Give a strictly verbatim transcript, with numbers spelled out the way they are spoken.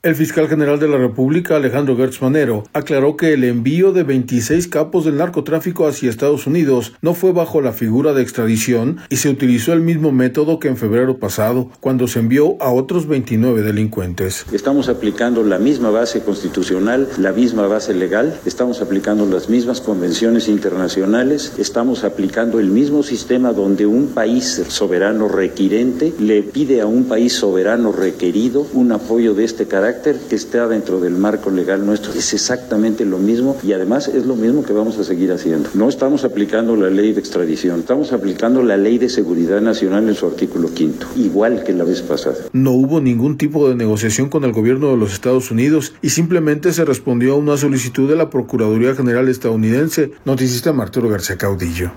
El fiscal general de la República, Alejandro Gertz Manero, aclaró que el envío de veintiséis capos del narcotráfico hacia Estados Unidos no fue bajo la figura de extradición y se utilizó el mismo método que en febrero pasado, cuando se envió a otros veintinueve delincuentes. Estamos aplicando la misma base constitucional, la misma base legal, estamos aplicando las mismas convenciones internacionales, estamos aplicando el mismo sistema donde un país soberano requirente le pide a un país soberano requerido un apoyo de este carácter que está dentro del marco legal nuestro. Es exactamente lo mismo y además es lo mismo que vamos a seguir haciendo. No estamos aplicando la ley de extradición, estamos aplicando la ley de seguridad nacional en su artículo quinto, igual que la vez pasada. No hubo ningún tipo de negociación con el gobierno de los Estados Unidos y simplemente se respondió a una solicitud de la Procuraduría General estadounidense, noticista Arturo García Caudillo.